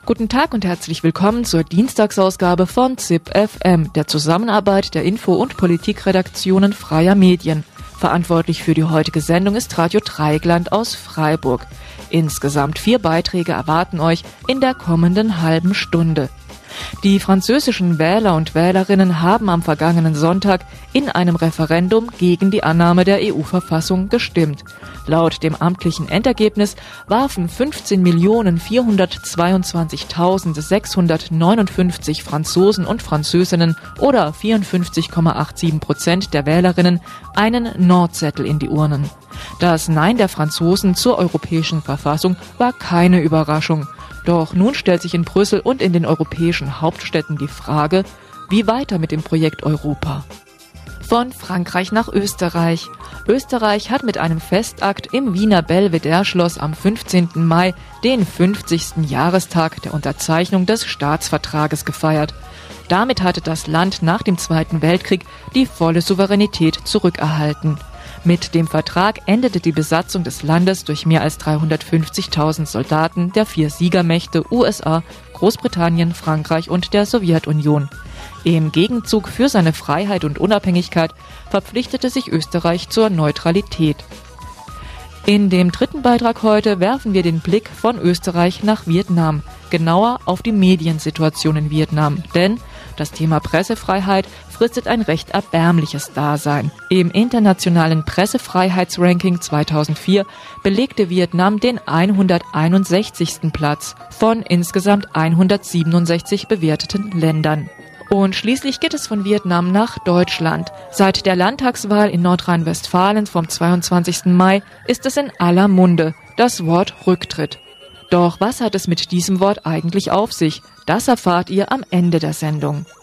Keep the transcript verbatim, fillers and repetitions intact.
Guten Tag und herzlich willkommen zur Dienstagsausgabe von Z I P F M, der Zusammenarbeit der Info- und Politikredaktionen freier Medien. Verantwortlich für die heutige Sendung ist Radio Dreieckland aus Freiburg. Insgesamt vier Beiträge erwarten euch in der kommenden halben Stunde. Die französischen Wähler und Wählerinnen haben am vergangenen Sonntag in einem Referendum gegen die Annahme der E U-Verfassung gestimmt. Laut dem amtlichen Endergebnis warfen fünfzehn Millionen vierhundertzweiundzwanzigtausendsechshundertneunundfünfzig Franzosen und Französinnen oder vierundfünfzig Komma siebenundachtzig Prozent der Wählerinnen einen No-Zettel in die Urnen. Das Nein der Franzosen zur europäischen Verfassung war keine Überraschung. Doch nun stellt sich in Brüssel und in den europäischen Hauptstädten die Frage, wie weiter mit dem Projekt Europa? Von Frankreich nach Österreich. Österreich hat mit einem Festakt im Wiener Belvedere-Schloss am fünfzehnten Mai den fünfzigsten Jahrestag der Unterzeichnung des Staatsvertrages gefeiert. Damit hatte das Land nach dem Zweiten Weltkrieg die volle Souveränität zurückerhalten. Mit dem Vertrag endete die Besatzung des Landes durch mehr als dreihundertfünfzigtausend Soldaten der vier Siegermächte U S A, Großbritannien, Frankreich und der Sowjetunion. Im Gegenzug für seine Freiheit und Unabhängigkeit verpflichtete sich Österreich zur Neutralität. In dem dritten Beitrag heute werfen wir den Blick von Österreich nach Vietnam, genauer auf die Mediensituation in Vietnam, denn das Thema Pressefreiheit fristet ein recht erbärmliches Dasein. Im internationalen Pressefreiheitsranking zweitausendvier belegte Vietnam den hunderteinundsechzigsten Platz von insgesamt hundertsiebenundsechzig bewerteten Ländern. Und schließlich geht es von Vietnam nach Deutschland. Seit der Landtagswahl in Nordrhein-Westfalen vom zweiundzwanzigsten Mai ist es in aller Munde, das Wort Rücktritt. Doch was hat es mit diesem Wort eigentlich auf sich? Das erfahrt ihr am Ende der Sendung.